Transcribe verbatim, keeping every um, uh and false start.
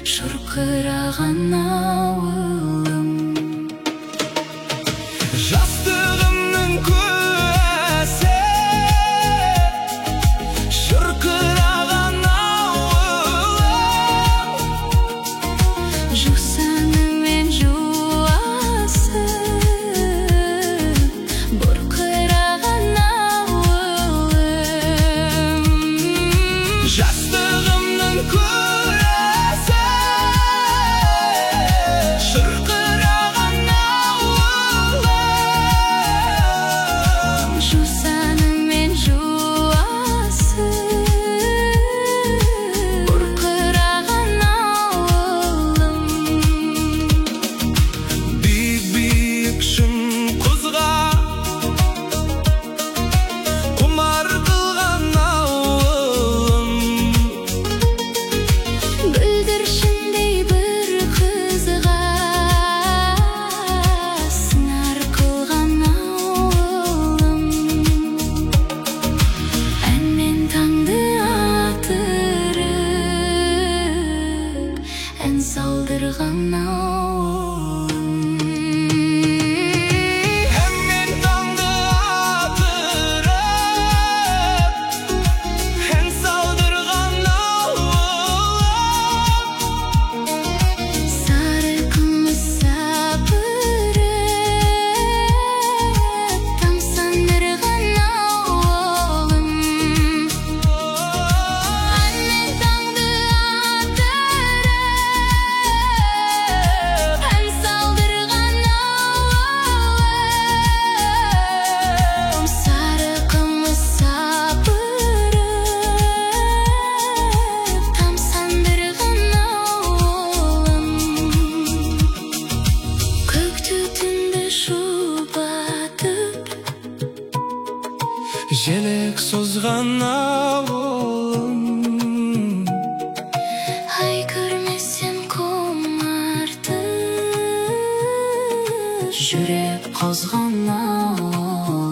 шырқыраған ауылым. Жастығымның куәсі, шырқыраған ауылым. Жусаны мен жуасы, бұрқыраған ауылым. Жастығымның куәсі, шырқыраған ауылым. Жусаны мен жуасы, бұрқыраған ауылым. Биік-биік шың құзға құмар қылған ауылым. Бүлдіршіндей бір қызға сыңар қылған ауылым. Әнмен таңды атырып, ән салдырған ауылым. Әнмен таңды атырып, ән салдырған ауылым. Сары күміс сапырып, тамсандырған ауылым. Әнмен таңды атырып, ән салдырған ауылым. Сары күміс сапырып, тамсандырған ауылым. Көк түтінді шұбатып, Желек созған ауылым. ай көрмесем құмартып, жүрек қозған ауылым.